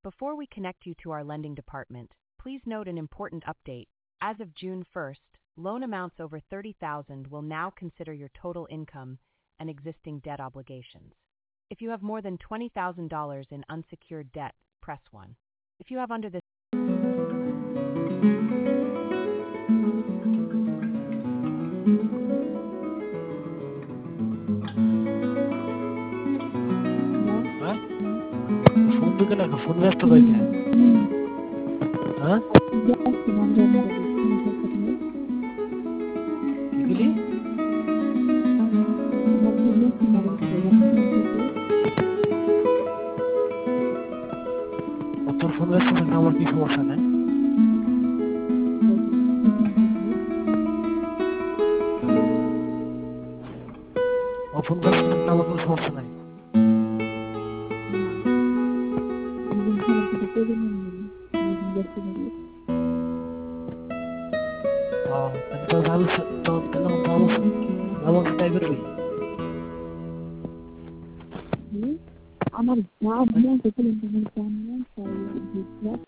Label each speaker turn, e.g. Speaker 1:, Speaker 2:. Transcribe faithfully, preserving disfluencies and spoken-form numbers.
Speaker 1: Before we connect you to our lending department, please note an important update. As of June first, loan amounts over thirty thousand dollars will now consider your total income and existing debt obligations. If you have more than twenty thousand dollars in unsecured debt, press one. If you have under this
Speaker 2: Hah? Phone to kena phone व्यस्त पाहिजे हाँ किती তোর phone ব্যস্ত থাকলে আমার কি সমস্যা নাই ও ফোন ব্যস্ত থাকলে আমার কোনো সমস্যা নাই Então vamos, então não vamos, vamos sair daí.
Speaker 3: আমার যা মন থেকে ইন্টারনেট